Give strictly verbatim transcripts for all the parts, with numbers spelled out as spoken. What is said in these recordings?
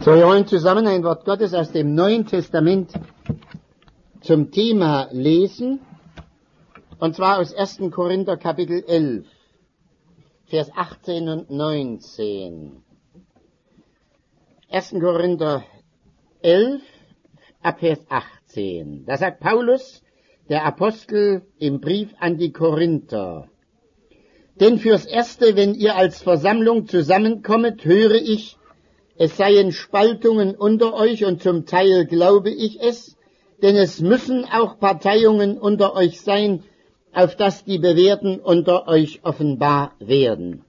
So, wir wollen zusammen ein Wort Gottes aus dem Neuen Testament zum Thema lesen, und zwar aus ersten Korinther Kapitel elf, Vers achtzehn und neunzehn. ersten Korinther elf, ab Vers achtzehn. Da sagt Paulus, der Apostel, im Brief an die Korinther: Denn fürs Erste, wenn ihr als Versammlung zusammenkommet, höre ich, es seien Spaltungen unter euch, und zum Teil glaube ich es, denn es müssen auch Parteiungen unter euch sein, auf dass die Bewährten unter euch offenbar werden.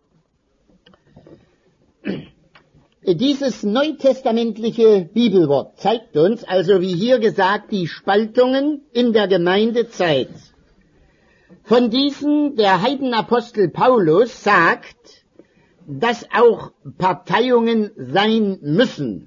Dieses neutestamentliche Bibelwort zeigt uns also, wie hier gesagt, die Spaltungen in der Gemeindezeit. Von diesen der Heidenapostel Paulus sagt, dass auch Parteiungen sein müssen.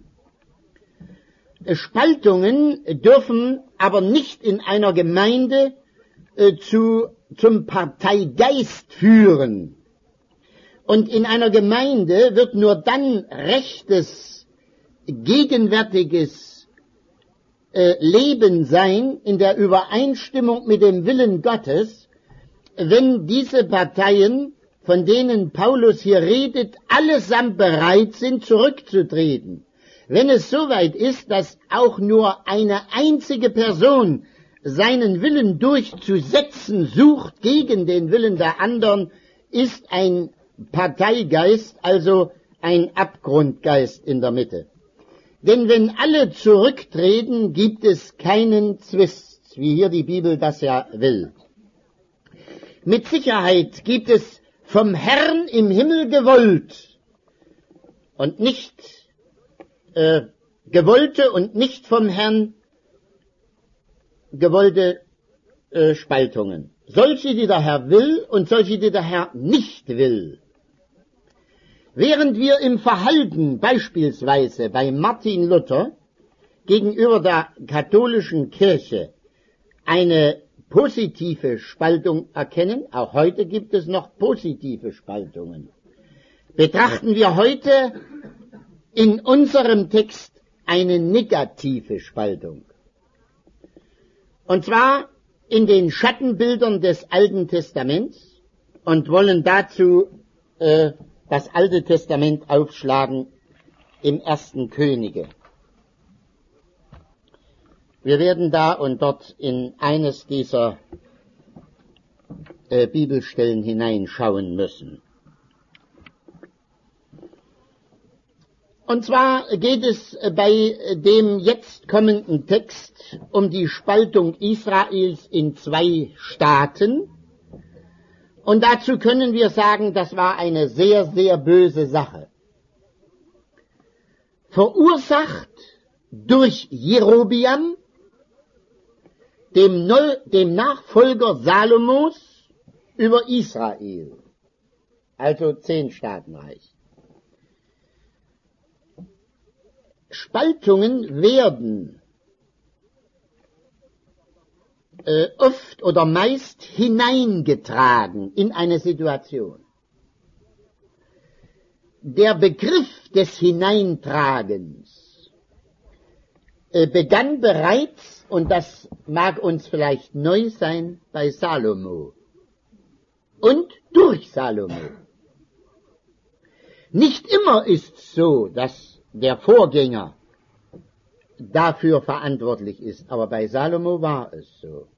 Spaltungen dürfen aber nicht in einer Gemeinde äh, zu, zum Parteigeist führen. Und in einer Gemeinde wird nur dann rechtes, gegenwärtiges äh, Leben sein, in der Übereinstimmung mit dem Willen Gottes, wenn diese Parteien, von denen Paulus hier redet, allesamt bereit sind, zurückzutreten. Wenn es soweit ist, dass auch nur eine einzige Person seinen Willen durchzusetzen sucht gegen den Willen der anderen, ist ein Parteigeist, also ein Abgrundgeist in der Mitte. Denn wenn alle zurücktreten, gibt es keinen Zwist, wie hier die Bibel das ja will. Mit Sicherheit gibt es vom Herrn im Himmel gewollt und nicht äh, gewollte und nicht vom Herrn gewollte äh, Spaltungen. Solche, die der Herr will, und solche, die der Herr nicht will. Während wir im Verhalten beispielsweise bei Martin Luther gegenüber der katholischen Kirche eine positive Spaltung erkennen, auch heute gibt es noch positive Spaltungen, betrachten wir heute in unserem Text eine negative Spaltung. Und zwar in den Schattenbildern des Alten Testaments, und wollen dazu äh, das Alte Testament aufschlagen im ersten Könige. Wir werden da und dort in eines dieser äh, Bibelstellen hineinschauen müssen. Und zwar geht es bei dem jetzt kommenden Text um die Spaltung Israels in zwei Staaten. Und dazu können wir sagen, das war eine sehr, sehr böse Sache. Verursacht durch Jerobiam, dem, Neu- dem Nachfolger Salomos, über Israel, also Zehn-Staatenreich. Spaltungen werden äh, oft oder meist hineingetragen in eine Situation. Der Begriff des Hineintragens äh, begann bereits, und das mag uns vielleicht neu sein, bei Salomo und durch Salomo. Nicht immer ist so, dass der Vorgänger dafür verantwortlich ist, aber bei Salomo war es so.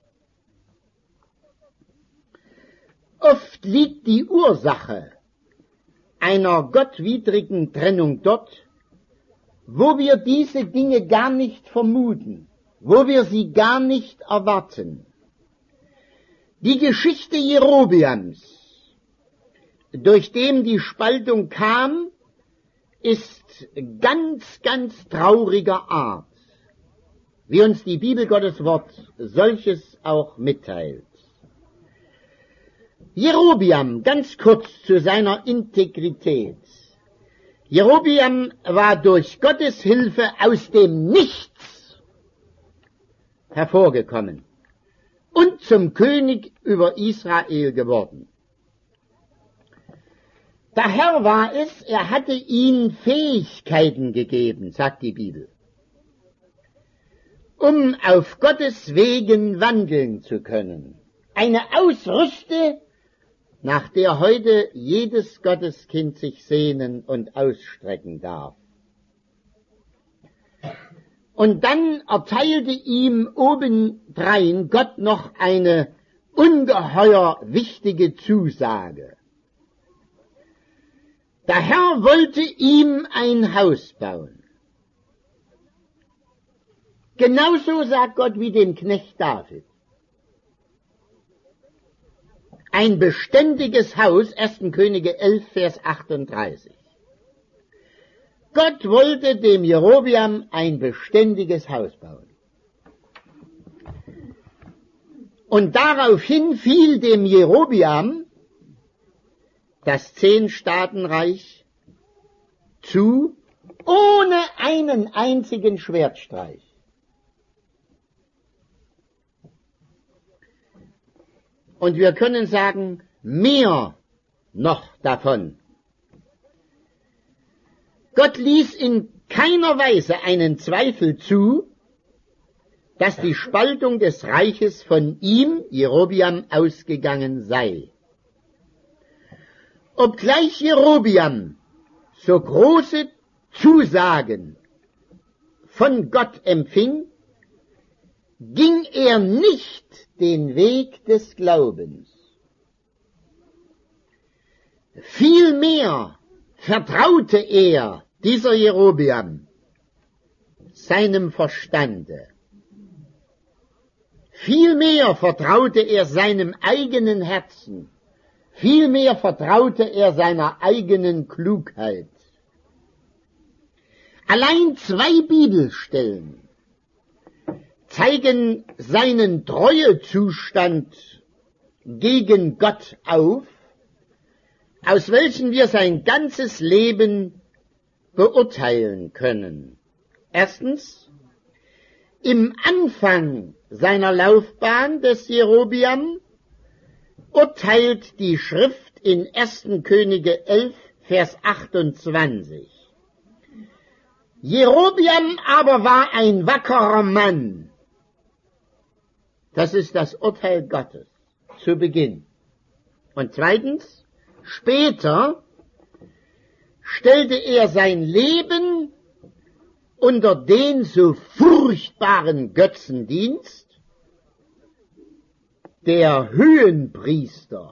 Oft liegt die Ursache einer gottwidrigen Trennung dort, wo wir diese Dinge gar nicht vermuten, wo wir sie gar nicht erwarten. Die Geschichte Jerobeams, durch dem die Spaltung kam, ist ganz, ganz trauriger Art, wie uns die Bibel Gottes Wort solches auch mitteilt. Jerobeam, ganz kurz zu seiner Integrität. Jerobeam war durch Gottes Hilfe aus dem Nichts hervorgekommen und zum König über Israel geworden. Der Herr war es, er hatte ihm Fähigkeiten gegeben, sagt die Bibel, um auf Gottes Wegen wandeln zu können. Eine Ausrüste, nach der heute jedes Gotteskind sich sehnen und ausstrecken darf. Und dann erteilte ihm obendrein Gott noch eine ungeheuer wichtige Zusage. Der Herr wollte ihm ein Haus bauen. Genauso sagt Gott wie dem Knecht David. Ein beständiges Haus, erster Könige elf, Vers achtunddreißig. Gott wollte dem Jerobeam ein beständiges Haus bauen. Und daraufhin fiel dem Jerobeam das Zehn-Staaten-Reich zu, ohne einen einzigen Schwertstreich. Und wir können sagen, mehr noch davon. Gott ließ in keiner Weise einen Zweifel zu, dass die Spaltung des Reiches von ihm, Jerobeam, ausgegangen sei. Obgleich Jerobeam so große Zusagen von Gott empfing, ging er nicht den Weg des Glaubens. Vielmehr vertraute er, dieser Jerobeam, seinem Verstande. Vielmehr vertraute er seinem eigenen Herzen. Vielmehr vertraute er seiner eigenen Klugheit. Allein zwei Bibelstellen zeigen seinen Treuezustand gegen Gott auf, aus welchen wir sein ganzes Leben beurteilen können. Erstens, im Anfang seiner Laufbahn des Jerobeam urteilt die Schrift in erster Könige elf, Vers achtundzwanzig. Jerobeam aber war ein wackerer Mann. Das ist das Urteil Gottes zu Beginn. Und zweitens, später stellte er sein Leben unter den so furchtbaren Götzendienst der Höhenpriester.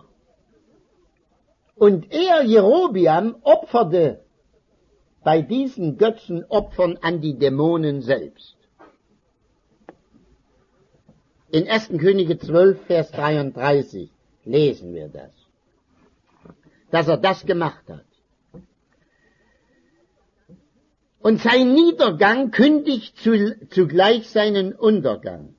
Und er, Jerobeam, opferte bei diesen Götzenopfern an die Dämonen selbst. In erster Könige zwölf, Vers dreiunddreißig lesen wir das, dass er das gemacht hat. Und sein Niedergang kündigt zugleich seinen Untergang.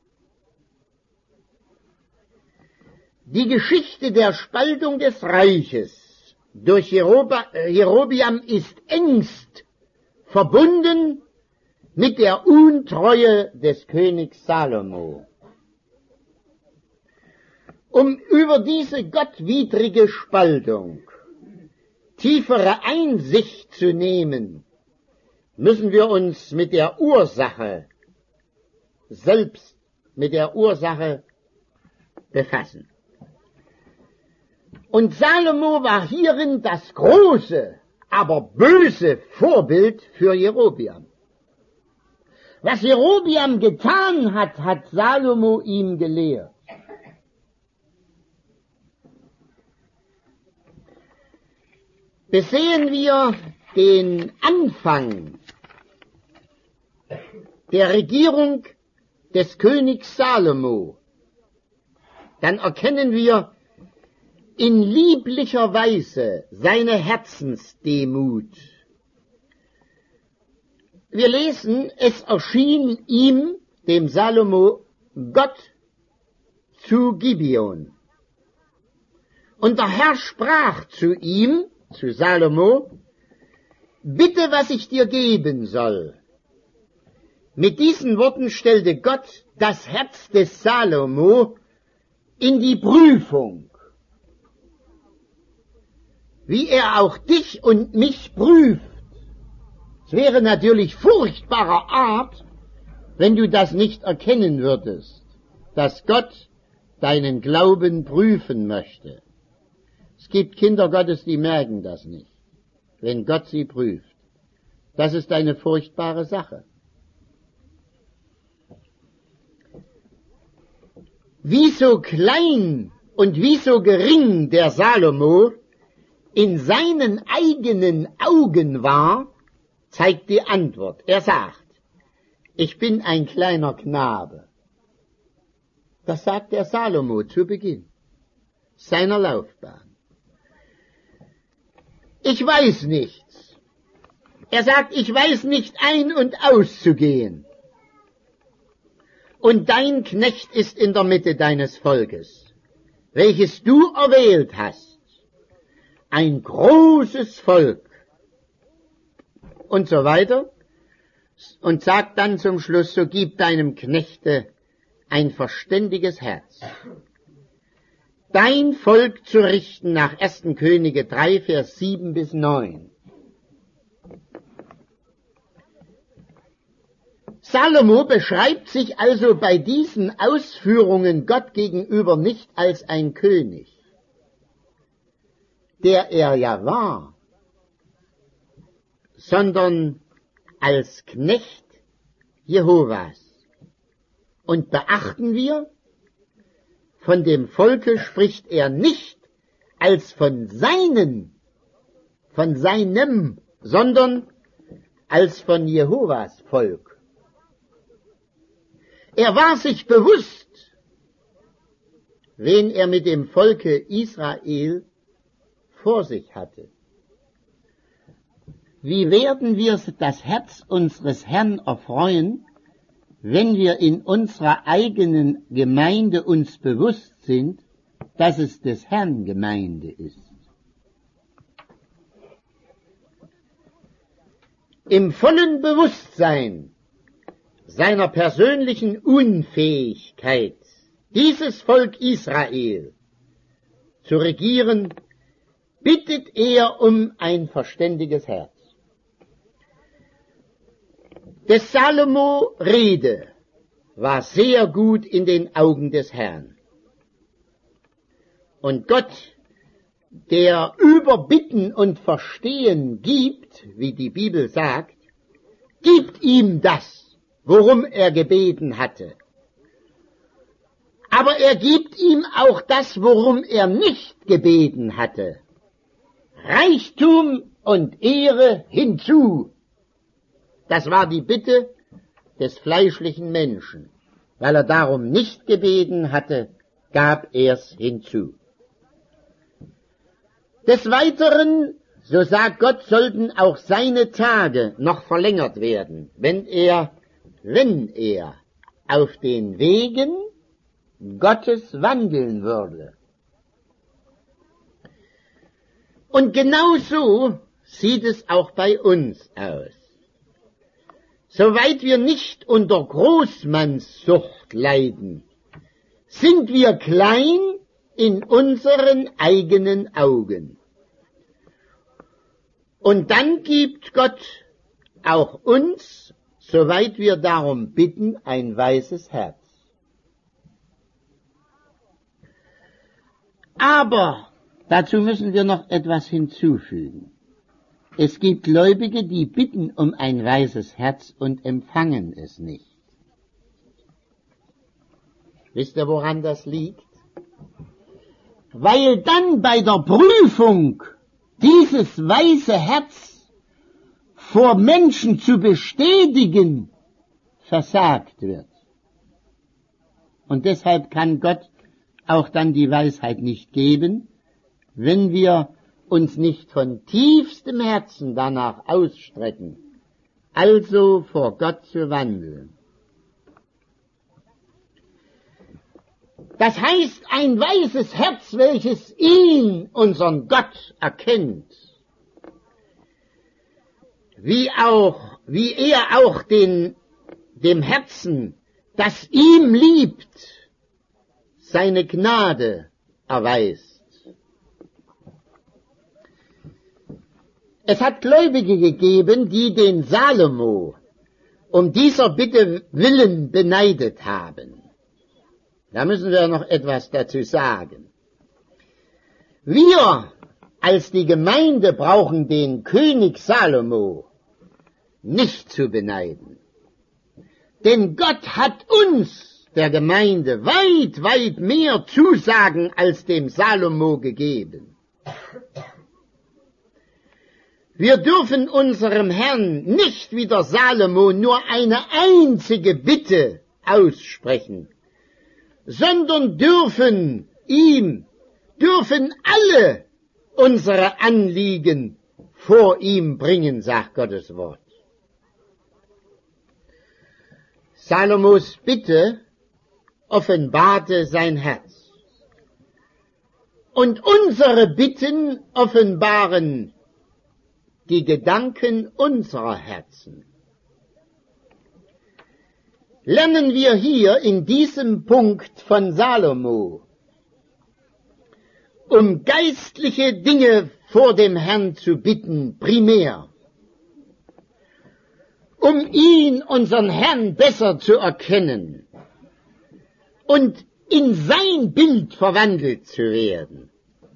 Die Geschichte der Spaltung des Reiches durch Jerobeam ist engst verbunden mit der Untreue des Königs Salomo. Um über diese gottwidrige Spaltung tiefere Einsicht zu nehmen, müssen wir uns mit der Ursache, selbst mit der Ursache befassen. Und Salomo war hierin das große, aber böse Vorbild für Jerobeam. Was Jerobeam getan hat, hat Salomo ihm gelehrt. Besehen wir den Anfang der Regierung des Königs Salomo, dann erkennen wir in lieblicher Weise seine Herzensdemut. Wir lesen, es erschien ihm, dem Salomo, Gott zu Gibeon. Und der Herr sprach zu ihm, zu Salomo, bitte, was ich dir geben soll. Mit diesen Worten stellte Gott das Herz des Salomo in die Prüfung. wie er auch dich und mich prüft. Es wäre natürlich furchtbarer Art, wenn du das nicht erkennen würdest, dass Gott deinen Glauben prüfen möchte. Es gibt Kinder Gottes, die merken das nicht, wenn Gott sie prüft. Das ist eine furchtbare Sache. Wie so klein und wie so gering der Salomo in seinen eigenen Augen war, zeigt die Antwort. Er sagt, ich bin ein kleiner Knabe. Das sagt der Salomo zu Beginn seiner Laufbahn. Ich weiß nichts. Er sagt, ich weiß nicht ein- und auszugehen. Und dein Knecht ist in der Mitte deines Volkes, welches du erwählt hast. Ein großes Volk. Und so weiter. Und sagt dann zum Schluss, so gib deinem Knechte ein verständiges Herz. Dein Volk zu richten nach ersten Könige drei, Vers sieben bis neun. Salomo beschreibt sich also bei diesen Ausführungen Gott gegenüber nicht als ein König, der er ja war, sondern als Knecht Jehovas. Und beachten wir, von dem Volke spricht er nicht als von seinen, von seinem, sondern als von Jehovas Volk. Er war sich bewusst, wen er mit dem Volke Israel vor sich hatte. Wie werden wir das Herz unseres Herrn erfreuen, wenn wir in unserer eigenen Gemeinde uns bewusst sind, dass es des Herrn Gemeinde ist? Im vollen Bewusstsein seiner persönlichen Unfähigkeit, dieses Volk Israel zu regieren, bittet er um ein verständiges Herz. Des Salomo Rede war sehr gut in den Augen des Herrn. Und Gott, der über Bitten und Verstehen gibt, wie die Bibel sagt, gibt ihm das, worum er gebeten hatte. Aber er gibt ihm auch das, worum er nicht gebeten hatte. Reichtum und Ehre hinzu. Das war die Bitte des fleischlichen Menschen. Weil er darum nicht gebeten hatte, gab er's hinzu. Des Weiteren, so sagt Gott, sollten auch seine Tage noch verlängert werden, wenn er, wenn er auf den Wegen Gottes wandeln würde. Und genau so sieht es auch bei uns aus. Soweit wir nicht unter Großmannssucht leiden, sind wir klein in unseren eigenen Augen. Und dann gibt Gott auch uns, soweit wir darum bitten, ein weises Herz. Aber dazu müssen wir noch etwas hinzufügen. Es gibt Gläubige, die bitten um ein weises Herz und empfangen es nicht. Wisst ihr, woran das liegt? Weil dann bei der Prüfung dieses weiße Herz vor Menschen zu bestätigen versagt wird. Und deshalb kann Gott auch dann die Weisheit nicht geben, wenn wir uns nicht von tiefstem Herzen danach ausstrecken, also vor Gott zu wandeln. Das heißt, ein weises Herz, welches ihn, unseren Gott, erkennt, wie auch, wie er auch den, dem Herzen, das ihm liebt, seine Gnade erweist. Es hat Gläubige gegeben, die den Salomo um dieser Bitte willen beneidet haben. Da müssen wir noch etwas dazu sagen. Wir als die Gemeinde brauchen den König Salomo nicht zu beneiden. Denn Gott hat uns, der Gemeinde, weit, weit mehr Zusagen als dem Salomo gegeben. Wir dürfen unserem Herrn nicht wie der Salomo nur eine einzige Bitte aussprechen, sondern dürfen ihm, dürfen alle unsere Anliegen vor ihm bringen, sagt Gottes Wort. Salomos Bitte offenbarte sein Herz. Und unsere Bitten offenbaren die Gedanken unserer Herzen. Lernen wir hier in diesem Punkt von Salomo, um geistliche Dinge vor dem Herrn zu bitten, primär, um ihn, unseren Herrn, besser zu erkennen und in sein Bild verwandelt zu werden.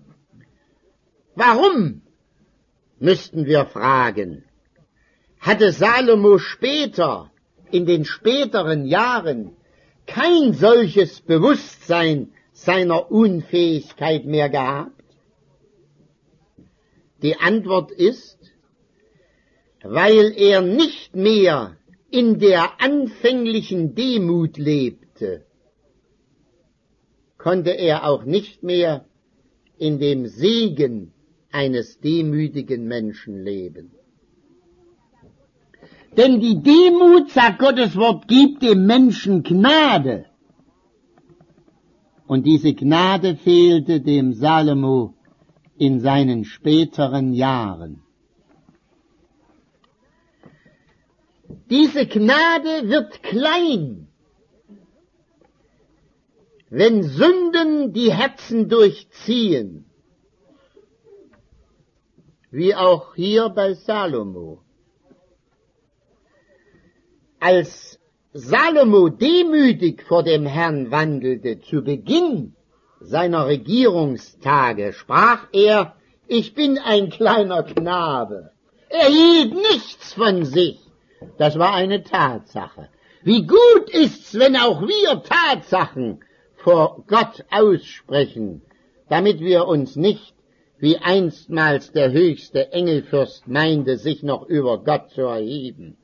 Warum, müssten wir fragen, hatte Salomo später, in den späteren Jahren, kein solches Bewusstsein seiner Unfähigkeit mehr gehabt? Die Antwort ist, weil er nicht mehr in der anfänglichen Demut lebte, konnte er auch nicht mehr in dem Segen eines demütigen Menschen leben. Denn die Demut, sagt Gottes Wort, gibt dem Menschen Gnade. Und diese Gnade fehlte dem Salomo in seinen späteren Jahren. Diese Gnade wird klein, wenn Sünden die Herzen durchziehen, wie auch hier bei Salomo. Als Salomo demütig vor dem Herrn wandelte, zu Beginn seiner Regierungstage, sprach er, ich bin ein kleiner Knabe. Er hielt nichts von sich. Das war eine Tatsache. Wie gut ist's, wenn auch wir Tatsachen vor Gott aussprechen, damit wir uns nicht, wie einstmals der höchste Engelfürst meinte, sich noch über Gott zu erheben.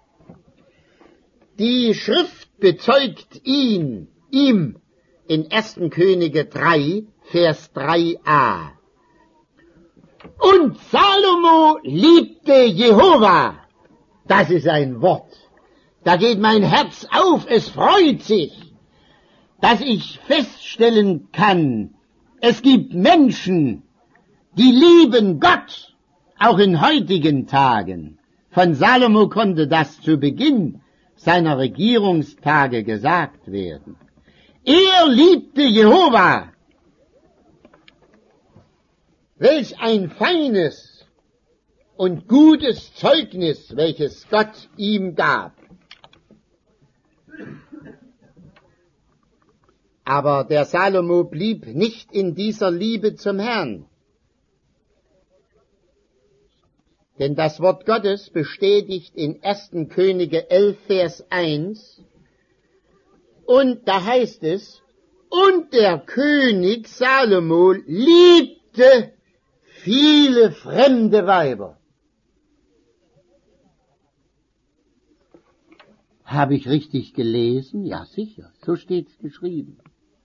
Die Schrift bezeugt ihn, ihm in ersten Könige drei, Vers drei a. Und Salomo liebte Jehova. Das ist ein Wort. Da geht mein Herz auf, es freut sich, dass ich feststellen kann, es gibt Menschen, die lieben Gott, auch in heutigen Tagen. Von Salomo konnte das zu Beginn seiner Regierungstage gesagt werden. Er liebte Jehova. Welch ein feines und gutes Zeugnis, welches Gott ihm gab. Aber der Salomo blieb nicht in dieser Liebe zum Herrn. Denn das Wort Gottes bestätigt in ersten Könige elf, Vers eins, und da heißt es, und der König Salomo liebte viele fremde Weiber. Habe ich richtig gelesen? Ja, sicher, so steht's geschrieben.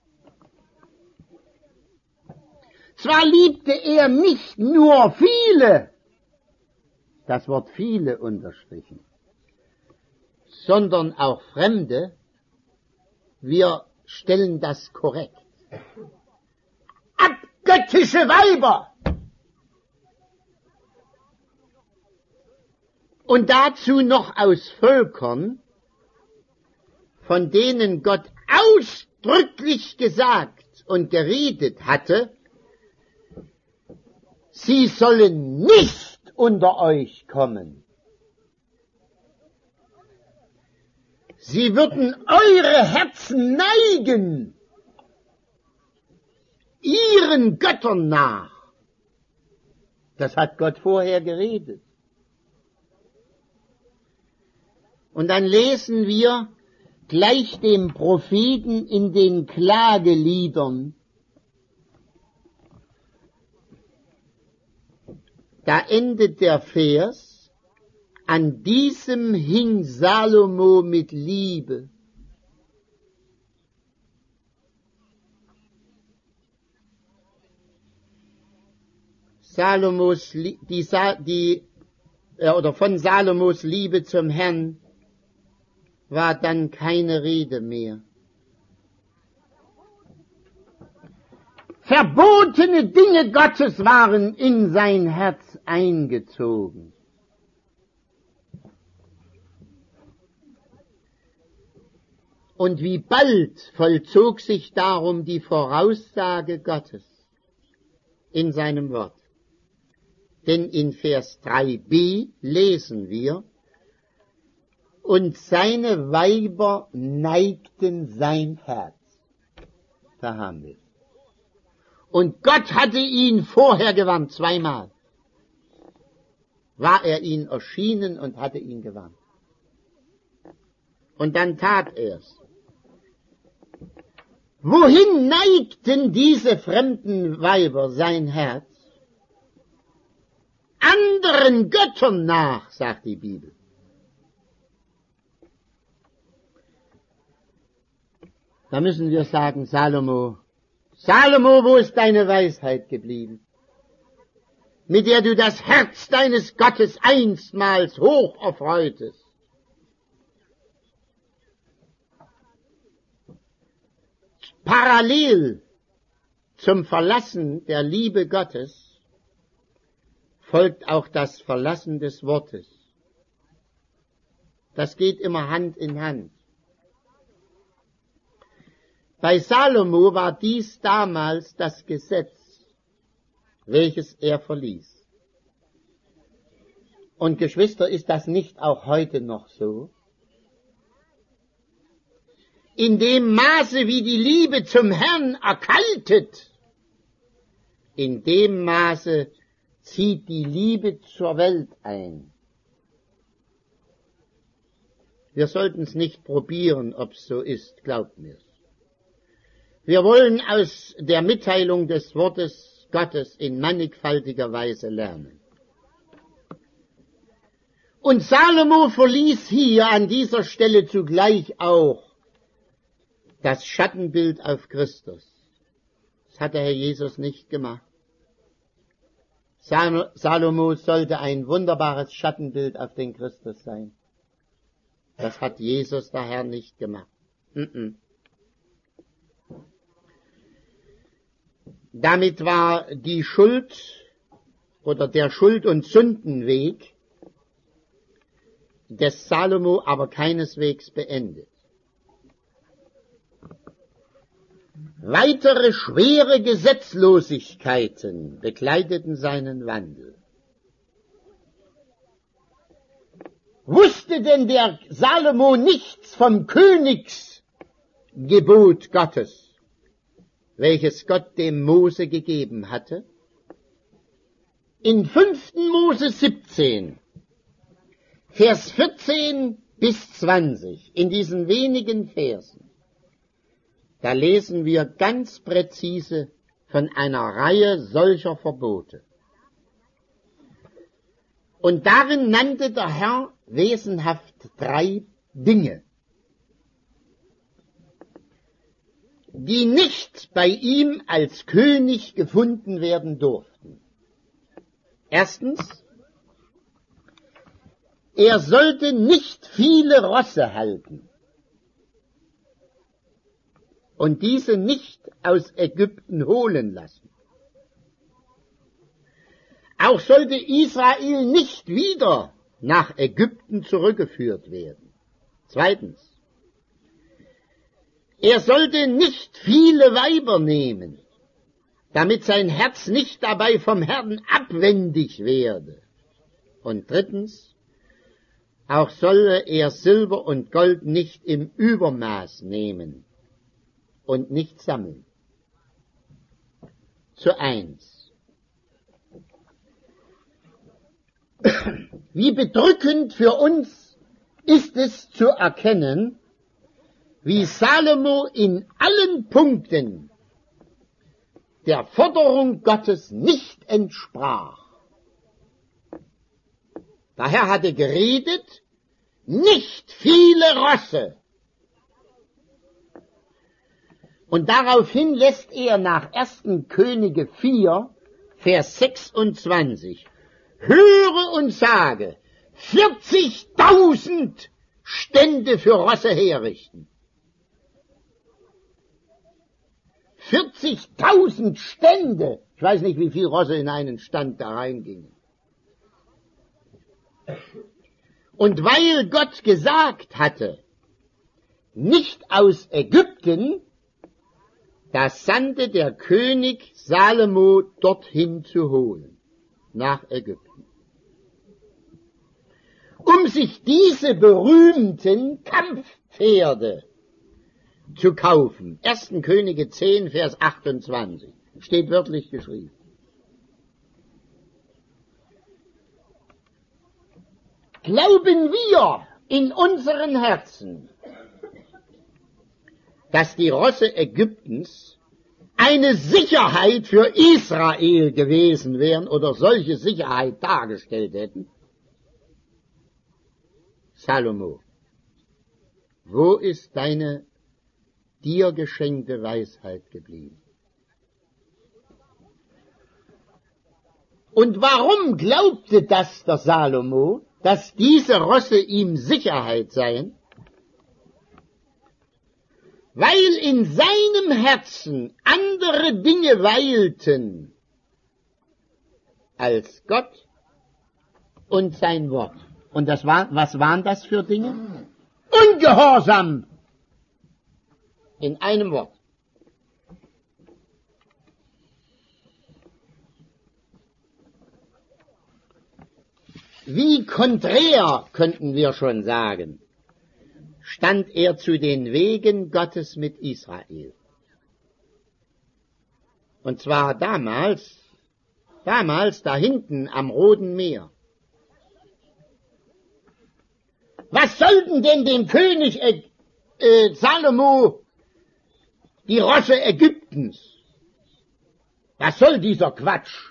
Zwar liebte er nicht nur viele, das Wort viele unterstrichen, sondern auch Fremde. Wir stellen das korrekt. Abgöttische Weiber! Und dazu noch aus Völkern, von denen Gott ausdrücklich gesagt und geredet hatte, sie sollen nicht unter euch kommen. Sie würden eure Herzen neigen, ihren Göttern nach. Das hat Gott vorher geredet. Und dann lesen wir gleich dem Propheten in den Klageliedern. Da endet der Vers: An diesem hing Salomo mit Liebe. Salomos, die, die, oder von Salomos Liebe zum Herrn war dann keine Rede mehr. Verbotene Dinge Gottes waren in sein Herz eingezogen. Und wie bald vollzog sich darum die Voraussage Gottes in seinem Wort. Denn in Vers drei b lesen wir: Und seine Weiber neigten sein Herz. Da haben wir es. Und Gott hatte ihn vorher gewarnt, zweimal war er ihn erschienen und hatte ihn gewarnt. Und dann tat er's. Wohin neigten diese fremden Weiber sein Herz? Anderen Göttern nach, sagt die Bibel. Da müssen wir sagen, Salomo, Salomo, wo ist deine Weisheit geblieben, mit der du das Herz deines Gottes einstmals hoch erfreutest? Parallel zum Verlassen der Liebe Gottes folgt auch das Verlassen des Wortes. Das geht immer Hand in Hand. Bei Salomo war dies damals das Gesetz, welches er verließ. Und Geschwister, ist das nicht auch heute noch so? In dem Maße, wie die Liebe zum Herrn erkaltet, in dem Maße zieht die Liebe zur Welt ein. Wir sollten es nicht probieren, ob es so ist, glaubt mir's. Wir wollen aus der Mitteilung des Wortes Gottes in mannigfaltiger Weise lernen. Und Salomo verließ hier an dieser Stelle zugleich auch das Schattenbild auf Christus. Das hat der Herr Jesus nicht gemacht. Salomo sollte ein wunderbares Schattenbild auf den Christus sein. Das hat Jesus der Herr nicht gemacht. Mm-mm. Damit war die Schuld oder der Schuld- und Sündenweg des Salomo aber keineswegs beendet. Weitere schwere Gesetzlosigkeiten begleiteten seinen Wandel. Wusste denn der Salomo nichts vom Königsgebot Gottes, welches Gott dem Mose gegeben hatte? In fünften Mose siebzehn, Vers vierzehn bis zwanzig, in diesen wenigen Versen, da lesen wir ganz präzise von einer Reihe solcher Verbote. Und darin nannte der Herr wesenhaft drei Dinge, die nicht bei ihm als König gefunden werden durften. Erstens, er sollte nicht viele Rosse halten und diese nicht aus Ägypten holen lassen. Auch sollte Israel nicht wieder nach Ägypten zurückgeführt werden. Zweitens, er sollte nicht viele Weiber nehmen, damit sein Herz nicht dabei vom Herrn abwendig werde. Und drittens, auch solle er Silber und Gold nicht im Übermaß nehmen und nicht sammeln. Zu eins. Wie bedrückend für uns ist es zu erkennen, wie Salomo in allen Punkten der Forderung Gottes nicht entsprach. Daher hat er geredet, nicht viele Rosse. Und daraufhin lässt er nach ersten Könige vier, Vers sechsundzwanzig, höre und sage, vierzigtausend Stände für Rosse herrichten. vierzigtausend Stände. Ich weiß nicht, wie viele Rosse in einen Stand da reingingen. Und weil Gott gesagt hatte, nicht aus Ägypten, da sandte der König Salomo dorthin zu holen, nach Ägypten, um sich diese berühmten Kampfpferde zu kaufen. ersten Könige zehn, Vers achtundzwanzig, steht wörtlich geschrieben. Glauben wir in unseren Herzen, dass die Rosse Ägyptens eine Sicherheit für Israel gewesen wären oder solche Sicherheit dargestellt hätten? Salomo, wo ist deine dir geschenkte Weisheit geblieben? Und warum glaubte das der Salomo, dass diese Rosse ihm Sicherheit seien? Weil in seinem Herzen andere Dinge weilten als Gott und sein Wort. Und das war, was waren das für Dinge? Ungehorsam! In einem Wort. Wie konträr, könnten wir schon sagen, stand er zu den Wegen Gottes mit Israel. Und zwar damals, damals da hinten am Roten Meer. Was sollten denn dem König äh, äh, Salomo die Rosse Ägyptens? Was soll dieser Quatsch?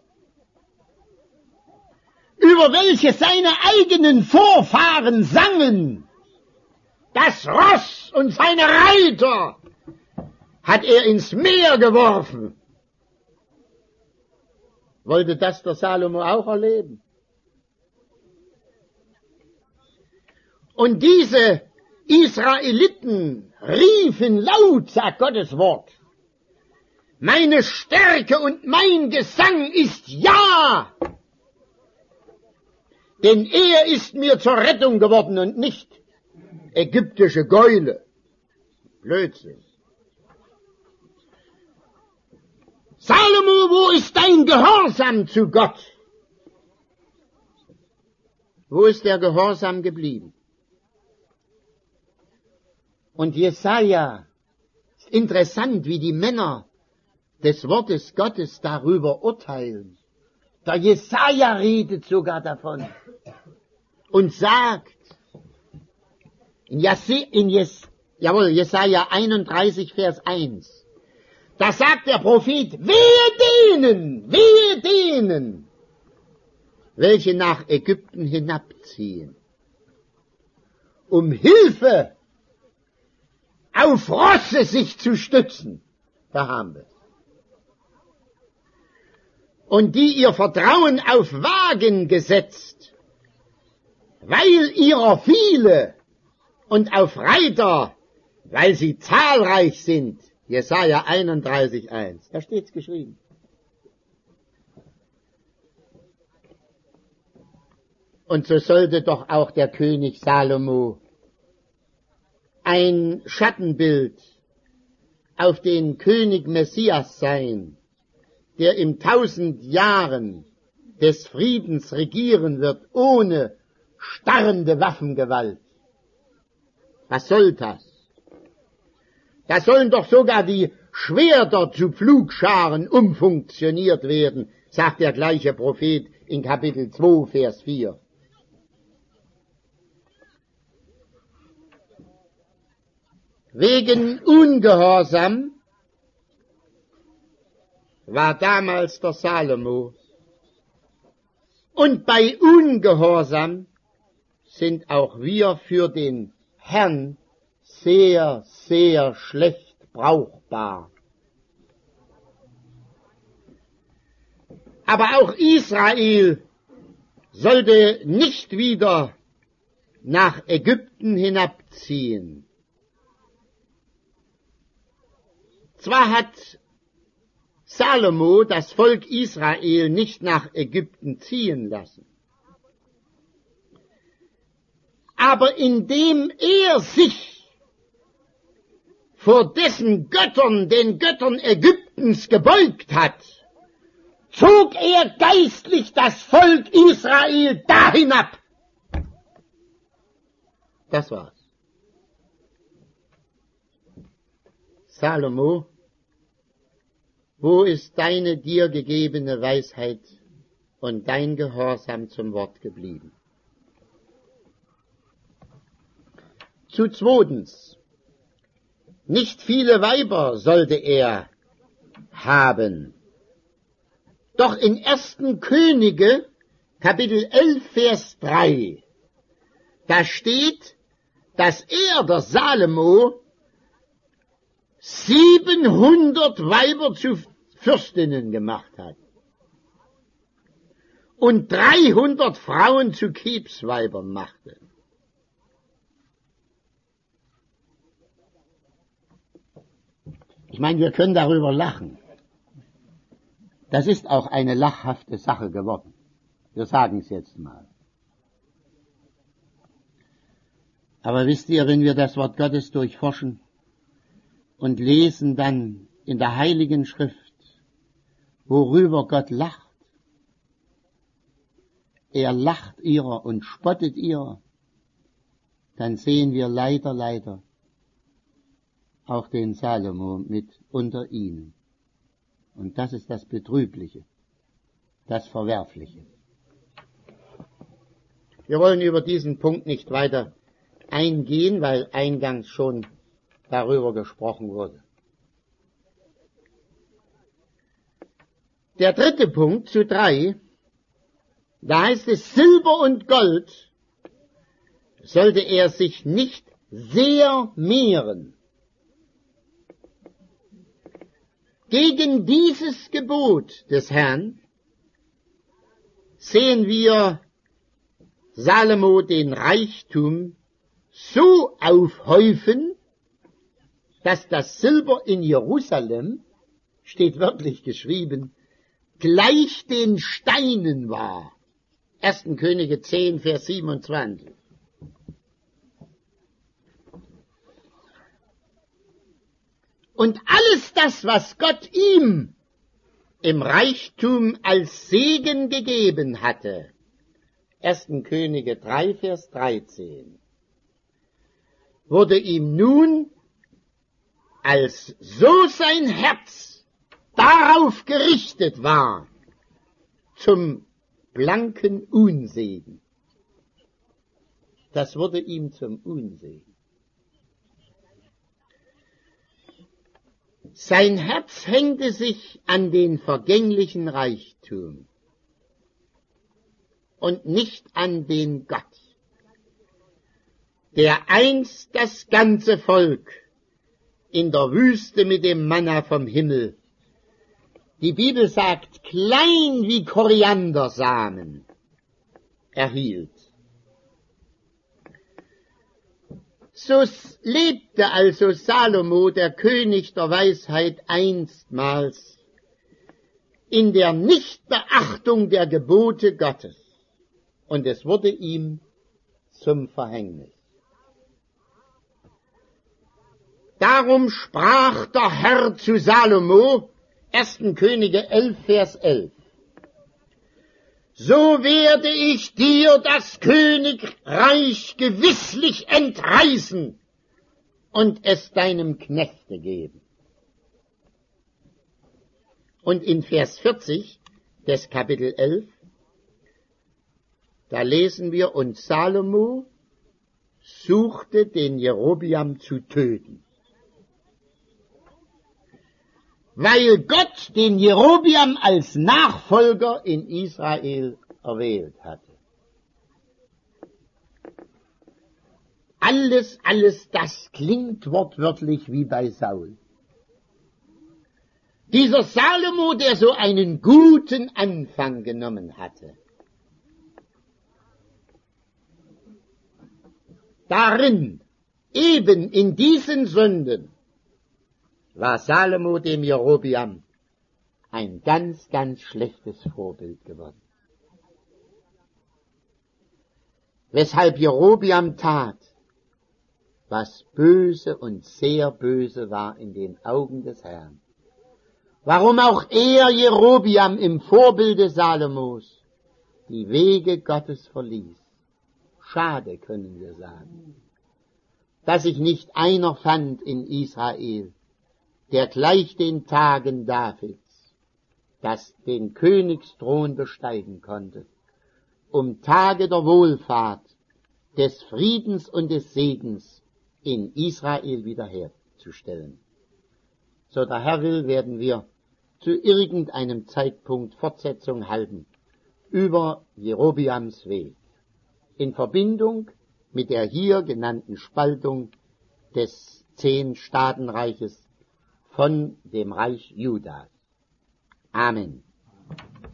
Über welche seine eigenen Vorfahren sangen, das Ross und seine Reiter hat er ins Meer geworfen. Wollte das der Salomo auch erleben? Und diese Israeliten riefen laut, sagt Gottes Wort, meine Stärke und mein Gesang ist Ja, denn er ist mir zur Rettung geworden und nicht ägyptische Gäule. Blödsinn. Salomo, wo ist dein Gehorsam zu Gott? Wo ist der Gehorsam geblieben? Und Jesaja, ist interessant, wie die Männer des Wortes Gottes darüber urteilen. Der Jesaja redet sogar davon und sagt, in, Jesse, in Jes, jawohl, Jesaja einunddreißig, Vers eins, da sagt der Prophet, wehe denen, wehe denen, welche nach Ägypten hinabziehen, um Hilfe auf Rosse sich zu stützen. Da haben wir es. Und die ihr Vertrauen auf Wagen gesetzt, weil ihrer viele, und auf Reiter, weil sie zahlreich sind. Jesaja einunddreißig, eins. Da steht's geschrieben. Und so sollte doch auch der König Salomo ein Schattenbild auf den König Messias sein, der im tausend Jahren des Friedens regieren wird, ohne starrende Waffengewalt. Was soll das? Da sollen doch sogar die Schwerter zu Pflugscharen umfunktioniert werden, sagt der gleiche Prophet in Kapitel zwei, Vers vier. Wegen Ungehorsam war damals der Salomo. Und bei Ungehorsam sind auch wir für den Herrn sehr, sehr schlecht brauchbar. Aber auch Israel sollte nicht wieder nach Ägypten hinabziehen. Zwar hat Salomo das Volk Israel nicht nach Ägypten ziehen lassen, aber indem er sich vor dessen Göttern, den Göttern Ägyptens, gebeugt hat, zog er geistlich das Volk Israel da hinab. Das war's. Salomo, wo ist deine dir gegebene Weisheit und dein Gehorsam zum Wort geblieben? Zu zweitens, nicht viele Weiber sollte er haben. Doch in ersten Könige, Kapitel elf, Vers drei, da steht, dass er, der Salomo, siebenhundert Weiber zu Fürstinnen gemacht hat und dreihundert Frauen zu Kebsweibern machte. Ich meine, wir können darüber lachen. Das ist auch eine lachhafte Sache geworden. Wir sagen es jetzt mal. Aber wisst ihr, wenn wir das Wort Gottes durchforschen und lesen dann in der Heiligen Schrift, worüber Gott lacht, er lacht ihrer und spottet ihrer, dann sehen wir leider, leider auch den Salomo mit unter ihnen. Und das ist das Betrübliche, das Verwerfliche. Wir wollen über diesen Punkt nicht weiter eingehen, weil eingangs schon darüber gesprochen wurde. Der dritte Punkt zu drei, da heißt es, Silber und Gold sollte er sich nicht sehr mehren. Gegen dieses Gebot des Herrn sehen wir Salomo den Reichtum so aufhäufen, dass das Silber in Jerusalem, steht wörtlich geschrieben, gleich den Steinen war. ersten Könige zehn, Vers siebenundzwanzig. Und alles das, was Gott ihm im Reichtum als Segen gegeben hatte, ersten Könige drei, Vers dreizehn, wurde ihm nun, als so sein Herz darauf gerichtet war, zum blanken Unsegen. Das wurde ihm zum Unsegen. Sein Herz hängte sich an den vergänglichen Reichtum und nicht an den Gott, der einst das ganze Volk in der Wüste mit dem Manna vom Himmel, die Bibel sagt, klein wie Koriandersamen, erhielt. So lebte also Salomo, der König der Weisheit, einstmals in der Nichtbeachtung der Gebote Gottes, und es wurde ihm zum Verhängnis. Darum sprach der Herr zu Salomo, ersten Könige elf, Vers elf. so werde ich dir das Königreich gewisslich entreißen und es deinem Knechte geben. Und in Vers vierzig des Kapitel elf, da lesen wir, und Salomo suchte den Jerobiam zu töten, weil Gott den Jerobiam als Nachfolger in Israel erwählt hatte. Alles, alles das klingt wortwörtlich wie bei Saul. Dieser Salomo, der so einen guten Anfang genommen hatte, darin, eben in diesen Sünden, war Salomo dem Jerobiam ein ganz, ganz schlechtes Vorbild geworden. Weshalb Jerobiam tat, was böse und sehr böse war in den Augen des Herrn. Warum auch er, Jerobiam, im Vorbilde Salomos die Wege Gottes verließ. Schade, können wir sagen, dass sich nicht einer fand in Israel, der gleich den Tagen Davids das den Königsthron besteigen konnte, um Tage der Wohlfahrt, des Friedens und des Segens in Israel wiederherzustellen. So der Herr will, werden wir zu irgendeinem Zeitpunkt Fortsetzung halten über Jerobiams Weg, in Verbindung mit der hier genannten Spaltung des Zehn-Staatenreiches von dem Reich Juda. Amen.